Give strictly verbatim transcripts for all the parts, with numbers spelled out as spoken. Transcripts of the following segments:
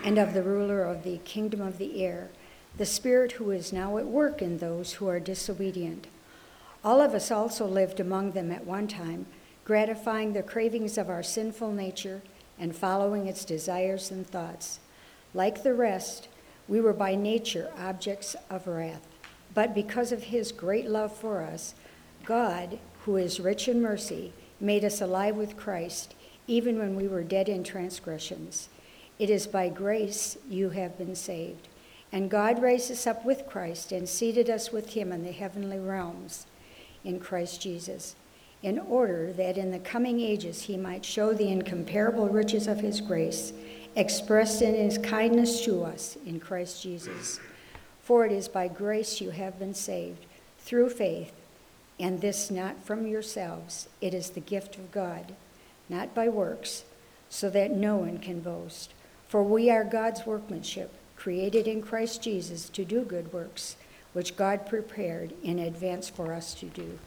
and of the ruler of the kingdom of the air, the Spirit who is now at work in those who are disobedient. All of us also lived among them at one time, gratifying the cravings of our sinful nature and following its desires and thoughts. Like the rest, we were by nature objects of wrath. But because of his great love for us, God, who is rich in mercy, made us alive with Christ, even when we were dead in transgressions. It is by grace you have been saved. And God raised us up with Christ and seated us with him in the heavenly realms in Christ Jesus, in order that in the coming ages he might show the incomparable riches of his grace, expressed in his kindness to us in Christ Jesus. For it is by grace you have been saved, through faith, and this not from yourselves. It is the gift of God, not by works, so that no one can boast. For we are God's workmanship, created in Christ Jesus to do good works, which God prepared in advance for us to do.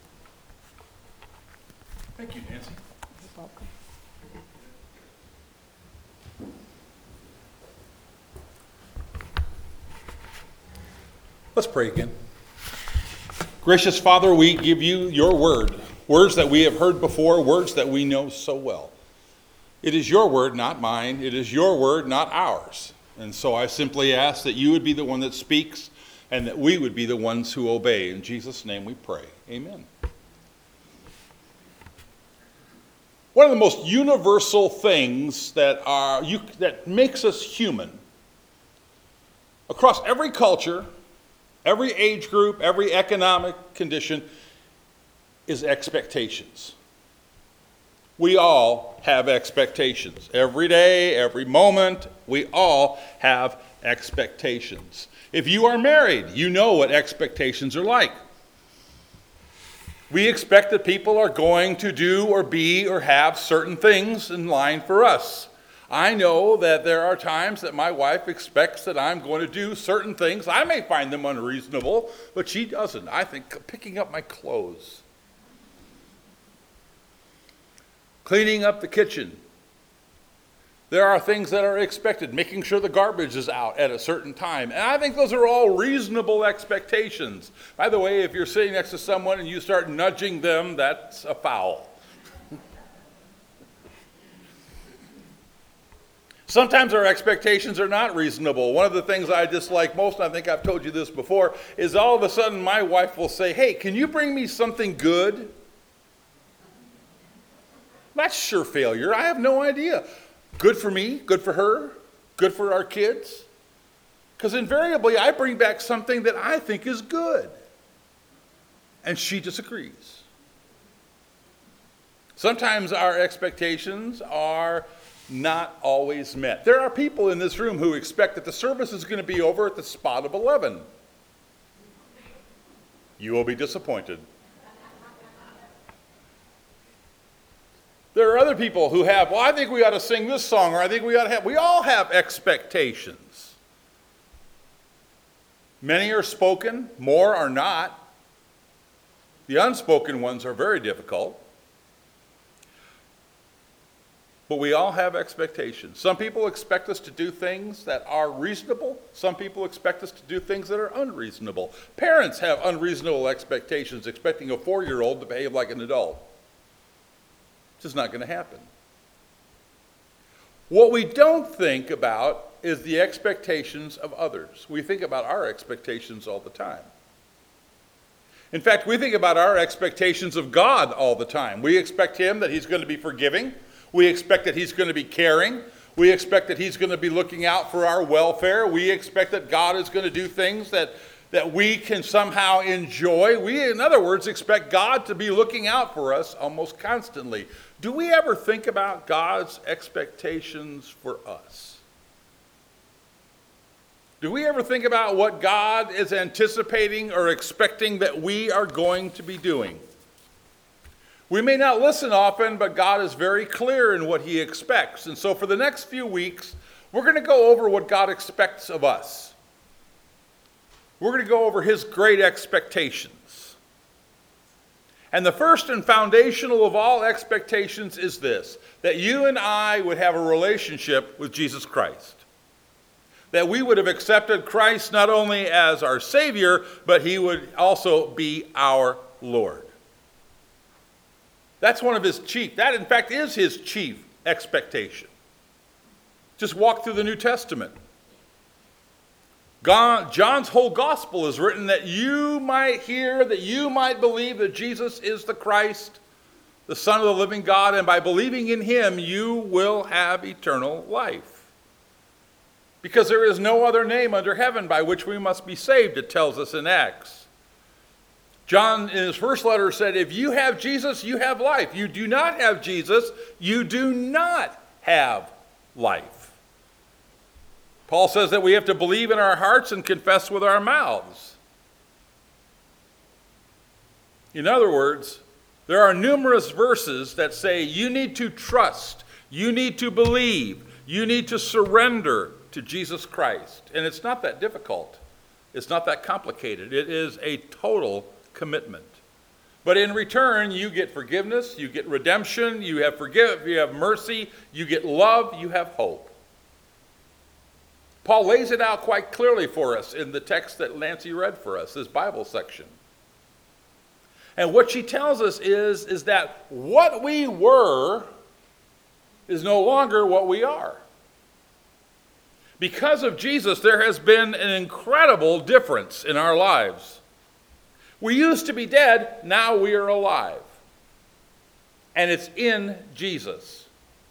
Thank you, Nancy. You're welcome. Let's pray again. Gracious Father, we give you your word, words that we have heard before, words that we know so well. It is your word, not mine. It is your word, not ours. And so I simply ask that you would be the one that speaks and that we would be the ones who obey. In Jesus' name we pray. Amen. One of the most universal things that are you, that makes us human across every culture, every age group, every economic condition is expectations. We all have expectations. Every day, every moment, we all have expectations. If you are married, you know what expectations are like. We expect that people are going to do or be or have certain things in line for us. I know that there are times that my wife expects that I'm going to do certain things. I may find them unreasonable, but she doesn't. I think picking up my clothes, cleaning up the kitchen. There are things that are expected, making sure the garbage is out at a certain time. And I think those are all reasonable expectations. By the way, if you're sitting next to someone and you start nudging them, that's a foul. Sometimes our expectations are not reasonable. One of the things I dislike most, and I think I've told you this before, is all of a sudden my wife will say, "Hey, can you bring me something good?" That's sure failure. I have no idea. Good for me, good for her, good for our kids. Because invariably I bring back something that I think is good. And she disagrees. Sometimes our expectations are not always met. There are people in this room who expect that the service is going to be over at the spot of eleven. You will be disappointed. There are other people who have, well, I think we ought to sing this song, or I think we ought to have, we all have expectations. Many are spoken, more are not. The unspoken ones are very difficult. But we all have expectations. Some people expect us to do things that are reasonable. Some people expect us to do things that are unreasonable. Parents have unreasonable expectations, expecting a four-year-old to behave like an adult. It's just not going to happen. What we don't think about is the expectations of others. We think about our expectations all the time. In fact, we think about our expectations of God all the time. We expect him that he's going to be forgiving. We expect that he's going to be caring. We expect that he's going to be looking out for our welfare. We expect that God is going to do things that, that we can somehow enjoy. We, in other words, expect God to be looking out for us almost constantly. Do we ever think about God's expectations for us? Do we ever think about what God is anticipating or expecting that we are going to be doing? We may not listen often, but God is very clear in what he expects. And so for the next few weeks, we're going to go over what God expects of us. We're going to go over his great expectations. And the first and foundational of all expectations is this, that you and I would have a relationship with Jesus Christ. That we would have accepted Christ not only as our Savior, but he would also be our Lord. That's one of his chief, that in fact is his chief expectation. Just walk through the New Testament. God, John's whole gospel is written that you might hear, that you might believe that Jesus is the Christ, the Son of the living God, and by believing in him, you will have eternal life. Because there is no other name under heaven by which we must be saved, it tells us in Acts. John, in his first letter, said, if you have Jesus, you have life. You do not have Jesus, you do not have life. Paul says that we have to believe in our hearts and confess with our mouths. In other words, there are numerous verses that say you need to trust, you need to believe, you need to surrender to Jesus Christ. And it's not that difficult. It's not that complicated. It is a total commitment. But in return, you get forgiveness, you get redemption, you have forgive, you have mercy, you get love, you have hope. Paul lays it out quite clearly for us in the text that Nancy read for us, this Bible section. And what she tells us is, is that what we were is no longer what we are. Because of Jesus, there has been an incredible difference in our lives. We used to be dead, now we are alive. And it's in Jesus.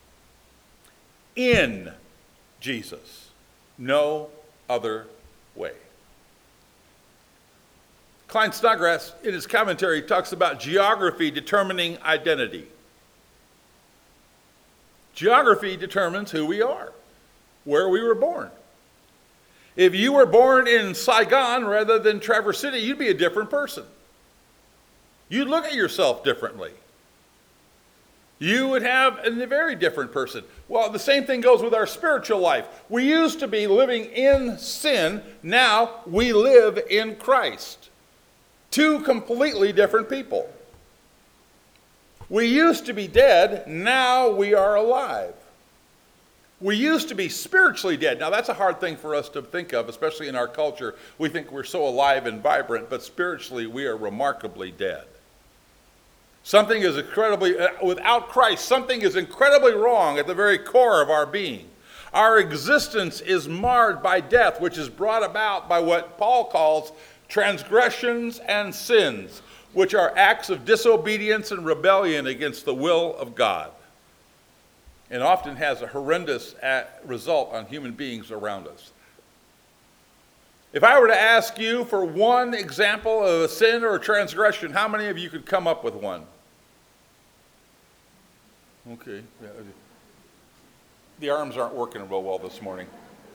In Jesus. No other way. Klein Snodgrass, in his commentary, talks about geography determining identity. Geography determines who we are, where we were born. If you were born in Saigon rather than Traverse City, you'd be a different person. You'd look at yourself differently. You would have a very different person. Well, the same thing goes with our spiritual life. We used to be living in sin. Now we live in Christ. Two completely different people. We used to be dead. Now we are alive. We used to be spiritually dead. Now, that's a hard thing for us to think of, especially in our culture. We think we're so alive and vibrant, but spiritually, we are remarkably dead. Something is incredibly, uh, without Christ, something is incredibly wrong at the very core of our being. Our existence is marred by death, which is brought about by what Paul calls transgressions and sins, which are acts of disobedience and rebellion against the will of God, and often has a horrendous result on human beings around us. If I were to ask you for one example of a sin or a transgression, how many of you could come up with one? Okay. The arms aren't working real well this morning.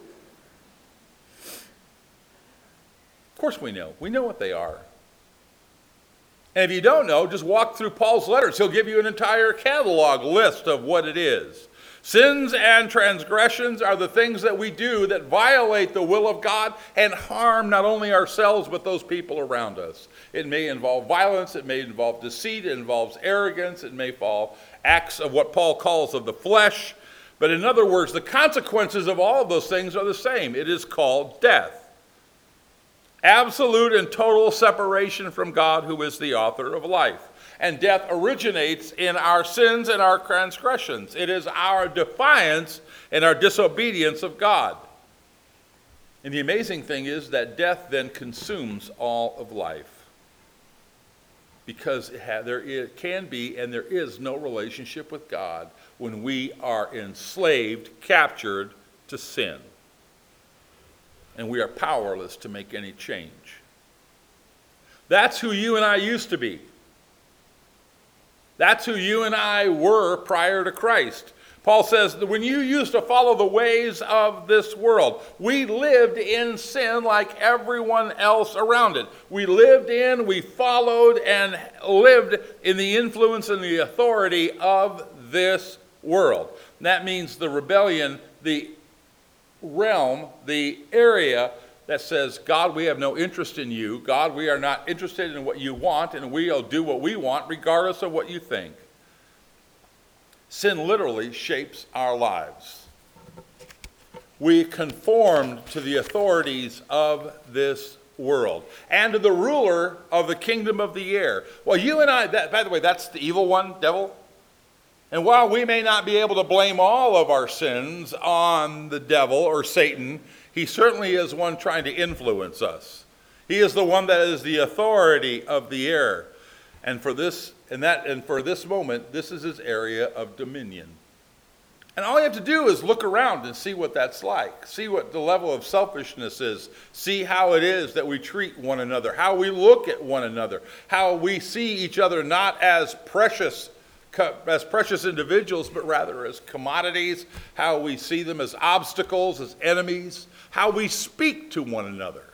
Of course we know. We know what they are. And if you don't know, just walk through Paul's letters. He'll give you an entire catalog list of what it is. Sins and transgressions are the things that we do that violate the will of God and harm not only ourselves but those people around us. It may involve violence, it may involve deceit, it involves arrogance, it may involve acts of what Paul calls of the flesh. But in other words, the consequences of all of those things are the same. It is called death. Absolute and total separation from God, who is the author of life. And death originates in our sins and our transgressions. It is our defiance and our disobedience of God. And the amazing thing is that death then consumes all of life. Because it ha- there is, can be and there is no relationship with God when we are enslaved, captured to sin. And we are powerless to make any change. That's who you and I used to be. That's who you and I were prior to Christ. Paul says that when you used to follow the ways of this world, we lived in sin like everyone else around it. We lived in, we followed, and lived in the influence and the authority of this world. And that means the rebellion, the realm, the area that says, God, we have no interest in you. God, we are not interested in what you want, and we'll do what we want regardless of what you think. Sin literally shapes our lives. we conformed to the authorities of this world and to the ruler of the kingdom of the air. Well, you and I, that, by the way, that's the evil one, devil. And while we may not be able to blame all of our sins on the devil or Satan, he certainly is one trying to influence us. He is the one that is the authority of the air. And for this and that and for this moment, this is his area of dominion. And all you have to do is look around and see what that's like. See what the level of selfishness is. See how it is that we treat one another, how we look at one another, how we see each other not as precious as precious individuals, but rather as commodities, how we see them as obstacles, as enemies, how we speak to one another.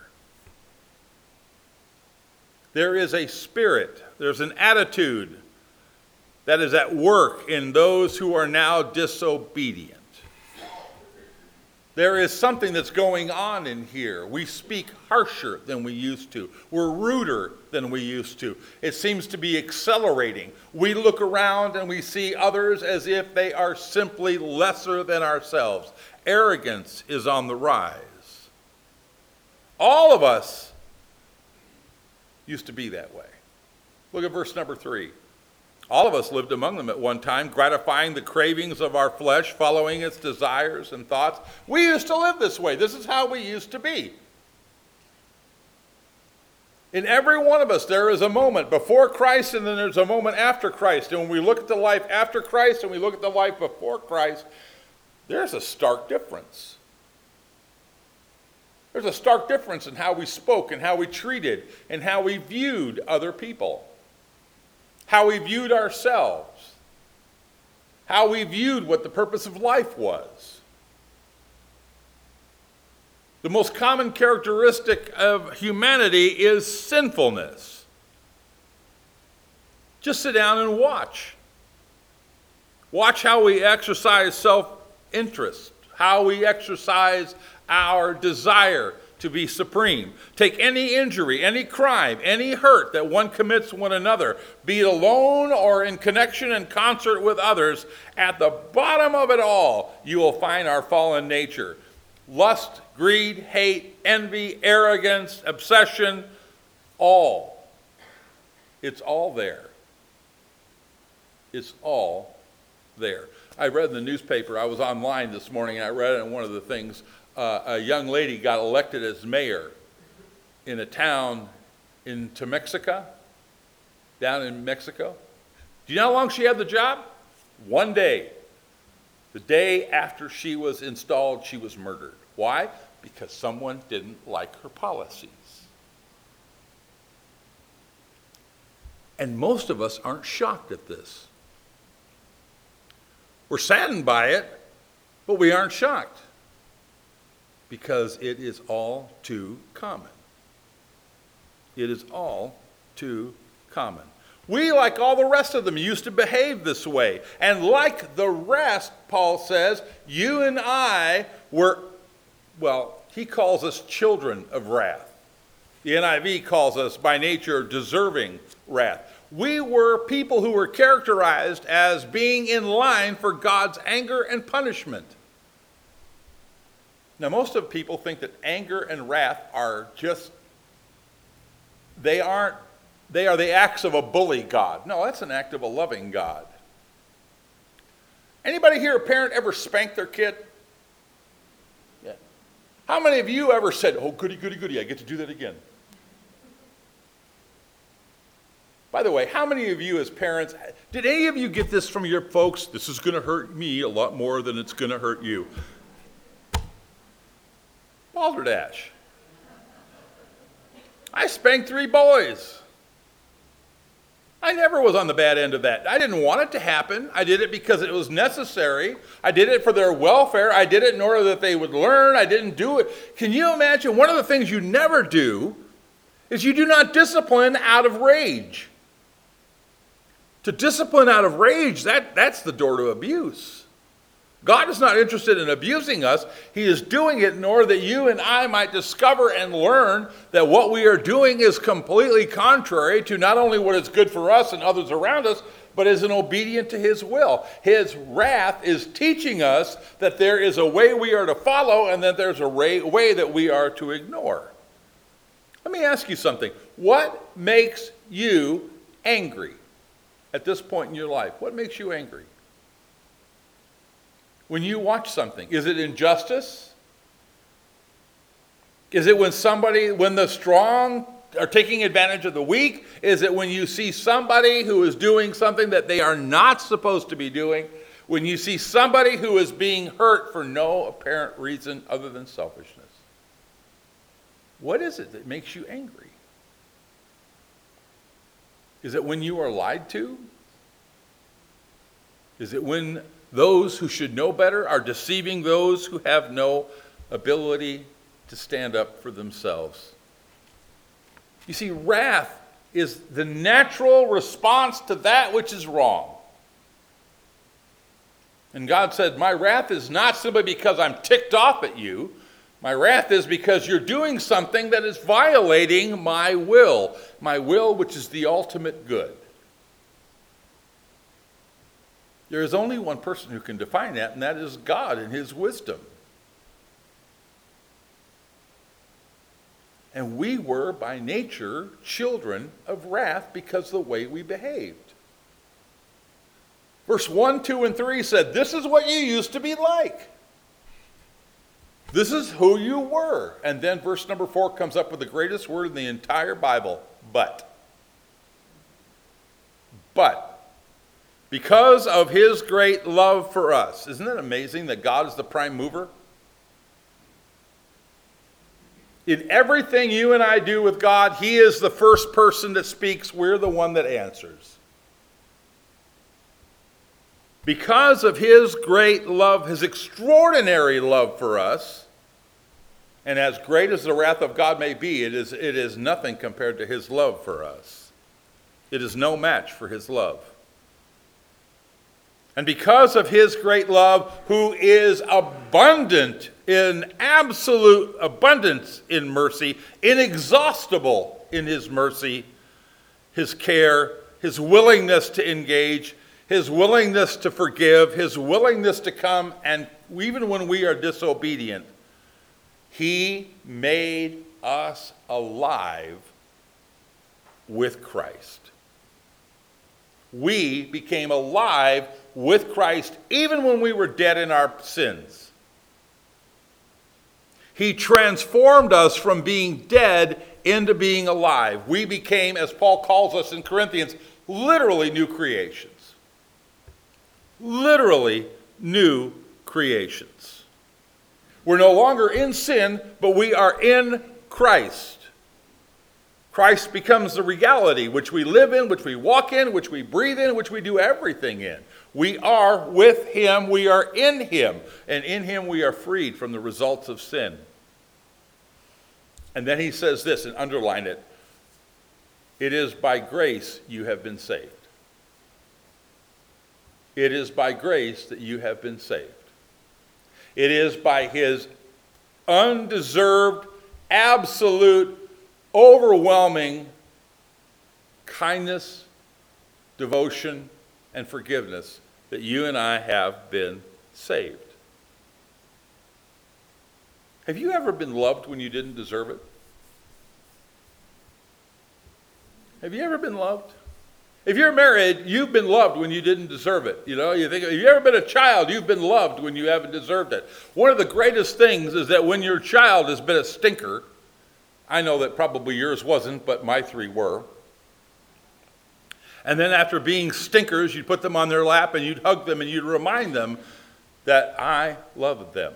There is a spirit, there's an attitude that is at work in those who are now disobedient. There is something that's going on in here. We speak harsher than we used to. We're ruder than we used to. It seems to be accelerating. We look around and we see others as if they are simply lesser than ourselves. Arrogance is on the rise. All of us used to be that way. Look at verse number three. All of us lived among them at one time, gratifying the cravings of our flesh, following its desires and thoughts. We used to live this way. This is how we used to be. In every one of us, there is a moment before Christ, and then there's a moment after Christ. And when we look at the life after Christ and we look at the life before Christ, there's a stark difference. There's a stark difference in how we spoke and how we treated and how we viewed other people. How we viewed ourselves, how we viewed what the purpose of life was. The most common characteristic of humanity is sinfulness. Just sit down and watch. Watch how we exercise self-interest, how we exercise our desire to be supreme. Take any injury, any crime, any hurt that one commits one another, be it alone or in connection and concert with others, at the bottom of it all, you will find our fallen nature. Lust, greed, hate, envy, arrogance, obsession, all. It's all there. It's all there. I read in the newspaper, I was online this morning, and I read it, and one of the things, Uh, a young lady got elected as mayor in a town in Temexica, down in Mexico. Do you know how long she had the job? One day. The day after she was installed, she was murdered. Why? Because someone didn't like her policies. And most of us aren't shocked at this. We're saddened by it, but we aren't shocked. Because it is all too common. It is all too common. We, like all the rest of them, used to behave this way. And like the rest, Paul says, you and I were, well, he calls us children of wrath. The N I V calls us by nature deserving wrath. We were people who were characterized as being in line for God's anger and punishment. Now, most of people think that anger and wrath are just, they aren't, they are the acts of a bully God. No, that's an act of a loving God. Anybody here, a parent, ever spanked their kid? Yeah. How many of you ever said, oh, goody, goody, goody, I get to do that again? By the way, how many of you as parents, did any of you get this from your folks? This is going to hurt me a lot more than it's going to hurt you. Balderdash. I spanked three boys. I never was on the bad end of that. I didn't want it to happen. I did it because it was necessary. I did it for their welfare. I did it in order that they would learn. I didn't do it. Can you imagine? One of the things you never do is you do not discipline out of rage. To discipline out of rage, that, that's the door to abuse. God is not interested in abusing us. He is doing it in order that you and I might discover and learn that what we are doing is completely contrary to not only what is good for us and others around us, but is an obedient to his will. His wrath is teaching us that there is a way we are to follow and that there's a way that we are to ignore. Let me ask you something. What makes you angry at this point in your life? What makes you angry? When you watch something, is it injustice? Is it when somebody, when the strong are taking advantage of the weak? Is it when you see somebody who is doing something that they are not supposed to be doing? When you see somebody who is being hurt for no apparent reason other than selfishness? What is it that makes you angry? Is it when you are lied to? Is it when those who should know better are deceiving those who have no ability to stand up for themselves? You see, wrath is the natural response to that which is wrong. And God said, my wrath is not simply because I'm ticked off at you. My wrath is because you're doing something that is violating my will. My will, which is the ultimate good. There is only one person who can define that, and that is God in his wisdom. And we were, by nature, children of wrath because of the way we behaved. Verse one, two, and three said, this is what you used to be like. This is who you were. And then verse number four comes up with the greatest word in the entire Bible, but. But. Because of his great love for us. Isn't it amazing that God is the prime mover? In everything you and I do with God, he is the first person that speaks. We're the one that answers. Because of his great love, his extraordinary love for us, and as great as the wrath of God may be, it is, it is nothing compared to his love for us. It is no match for his love. And because of his great love, who is abundant in absolute abundance in mercy, inexhaustible in his mercy, his care, his willingness to engage, his willingness to forgive, his willingness to come, and even when we are disobedient, he made us alive with Christ. We became alive with Christ even when we were dead in our sins. He transformed us from being dead into being alive. We became, as Paul calls us in Corinthians, literally new creations. Literally new creations. We're no longer in sin, but we are in Christ. Christ becomes the reality which we live in, which we walk in, which we breathe in, which we do everything in. We are with him, we are in him, and in him we are freed from the results of sin. And then he says this, and underline it, it is by grace you have been saved. It is by grace that you have been saved. It is by his undeserved, absolute, overwhelming kindness, devotion, and forgiveness that you and I have been saved. Have you ever been loved when you didn't deserve it? Have you ever been loved? If you're married, you've been loved when you didn't deserve it. You know, you think, have you ever been a child, you've been loved when you haven't deserved it. One of the greatest things is that when your child has been a stinker, I know that probably yours wasn't, but my three were. And then after being stinkers, you'd put them on their lap and you'd hug them and you'd remind them that I love them.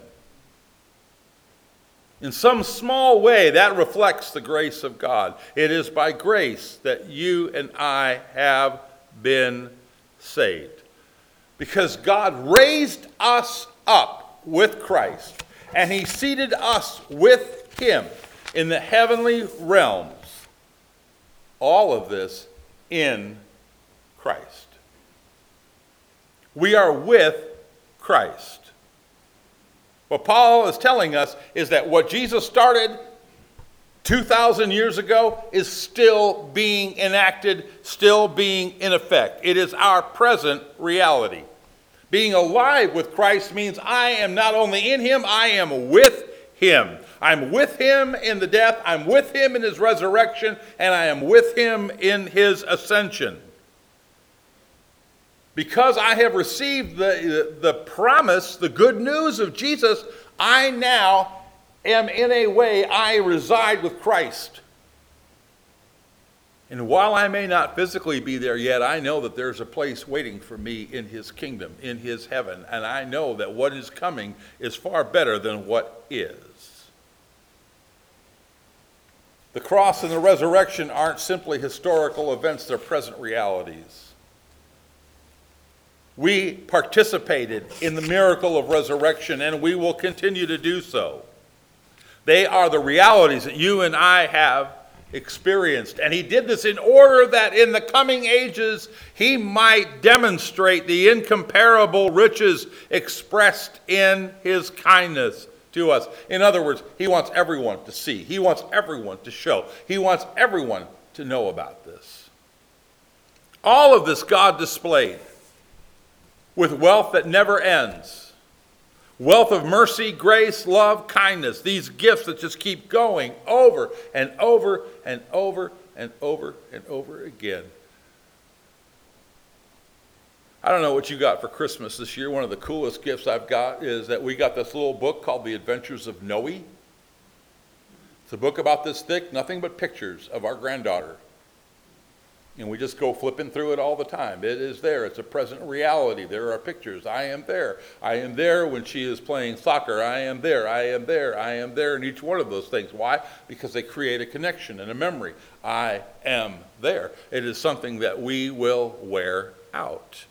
In some small way, that reflects the grace of God. It is by grace that you and I have been saved. Because God raised us up with Christ, and he seated us with him in the heavenly realms. All of this in Christ. We are with Christ. What Paul is telling us is that what Jesus started, two thousand years ago is still being enacted, still being in effect. It is our present reality. Being alive with Christ means I am not only in him, I am with him. I'm with him in the death, I'm with him in his resurrection, and I am with him in his ascension. Because I have received the, the, the promise, the good news of Jesus, I now am in a way, I reside with Christ. And while I may not physically be there yet, I know that there's a place waiting for me in his kingdom, in his heaven. And I know that what is coming is far better than what is. The cross and the resurrection aren't simply historical events, they're present realities. We participated in the miracle of resurrection, and we will continue to do so. They are the realities that you and I have experienced. And he did this in order that in the coming ages he might demonstrate the incomparable riches expressed in his kindness to us. In other words, he wants everyone to see. He wants everyone to show. He wants everyone to know about this. All of this God displayed with wealth that never ends. Wealth of mercy, grace, love, kindness. These gifts that just keep going over and over and over and over and over again. I don't know what you got for Christmas this year. One of the coolest gifts I've got is that we got this little book called The Adventures of Noe. It's a book about this thick, nothing but pictures of our granddaughter. And we just go flipping through it all the time. It is there. It's a present reality. There are pictures. I am there. I am there when she is playing soccer. I am there. I am there. I am there in each one of those things. Why? Because they create a connection and a memory. I am there. It is something that we will wear out.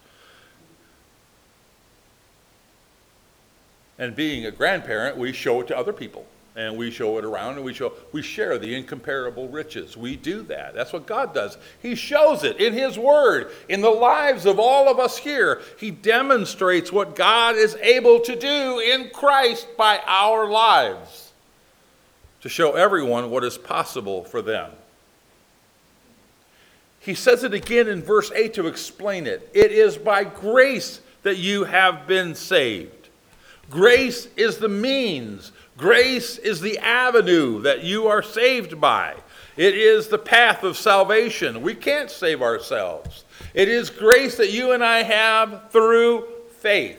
And being a grandparent, we show it to other people. And we show it around, and we show we share the incomparable riches. We do that. That's what God does. He shows it in his word, in the lives of all of us here. He demonstrates what God is able to do in Christ by our lives, to show everyone what is possible for them. He says it again in verse eight to explain it. It is by grace that you have been saved. Grace is the means. Grace is the avenue that you are saved by. It is the path of salvation. We can't save ourselves. It is grace that you and I have through faith.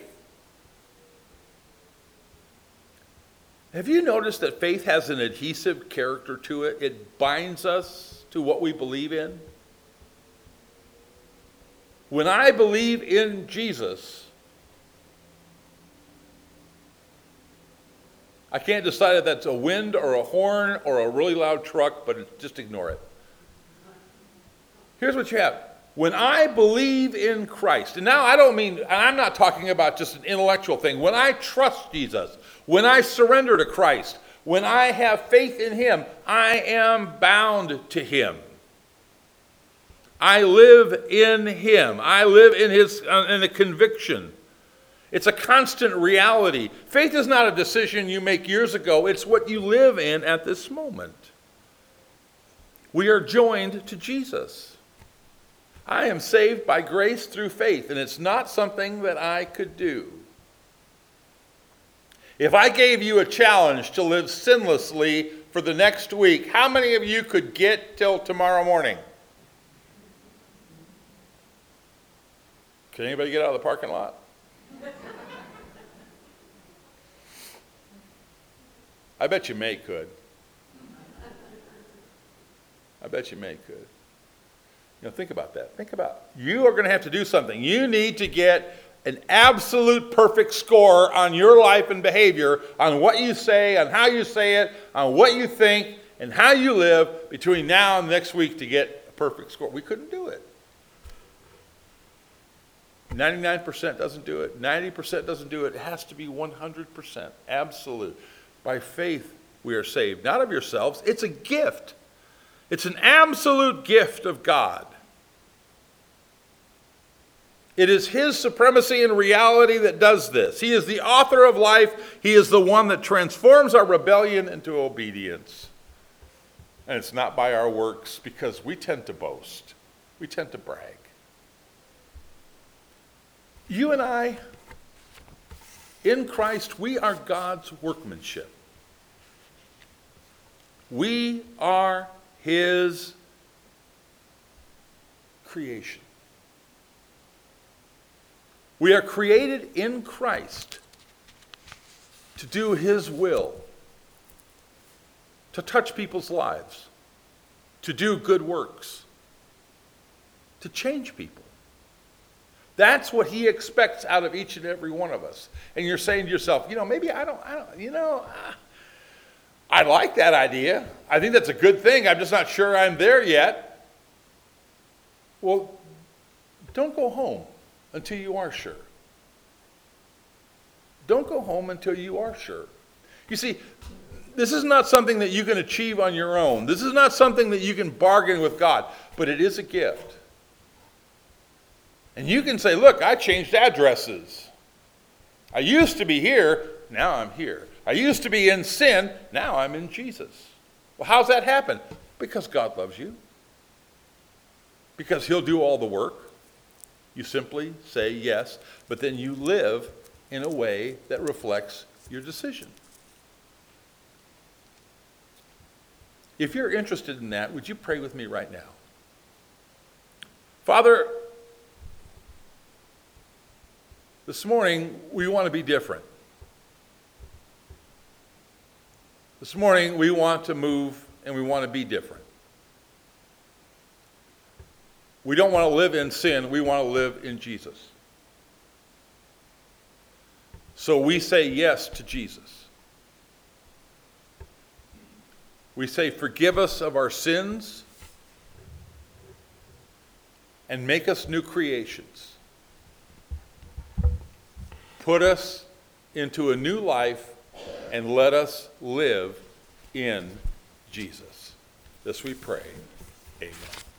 Have you noticed that faith has an adhesive character to it? It binds us to what we believe in. When I believe in Jesus, I can't decide if that's a wind or a horn or a really loud truck, but just ignore it. Here's what you have. When I believe in Christ, and now I don't mean, and I'm not talking about just an intellectual thing. When I trust Jesus, when I surrender to Christ, when I have faith in him, I am bound to him. I live in him. I live in his uh, in a conviction. It's a constant reality. Faith is not a decision you make years ago. It's what you live in at this moment. We are joined to Jesus. I am saved by grace through faith, and it's not something that I could do. If I gave you a challenge to live sinlessly for the next week, how many of you could get till tomorrow morning? Can anybody get out of the parking lot? I bet you May could. I bet you May could. You know, think about that. Think about it. You are going to have to do something. You need to get an absolute perfect score on your life and behavior, on what you say, on how you say it, on what you think, and how you live between now and next week to get a perfect score. We couldn't do it. ninety-nine percent doesn't do it. ninety percent doesn't do it. It has to be one hundred percent. Absolute. By faith we are saved. Not of yourselves. It's a gift. It's an absolute gift of God. It is his supremacy and reality that does this. He is the author of life. He is the one that transforms our rebellion into obedience. And it's not by our works, because we tend to boast. We tend to brag. You and I, in Christ, we are God's workmanship. We are his creation. We are created in Christ to do his will, to touch people's lives, to do good works, to change people. That's what he expects out of each and every one of us. And you're saying to yourself, you know, maybe I don't, I don't, you know, I like that idea. I think that's a good thing. I'm just not sure I'm there yet. Well, don't go home until you are sure. Don't go home until you are sure. You see, this is not something that you can achieve on your own. This is not something that you can bargain with God, but it is a gift. And you can say, look, I changed addresses. I used to be here, now I'm here. I used to be in sin, now I'm in Jesus. Well, how's that happen? Because God loves you. Because he'll do all the work. You simply say yes, but then you live in a way that reflects your decision. If you're interested in that, would you pray with me right now? Father, this morning we want to be different. This morning we want to move and we want to be different. We don't want to live in sin, we want to live in Jesus. So we say yes to Jesus. We say, forgive us of our sins and make us new creations. Put us into a new life and let us live in Jesus. This we pray. Amen.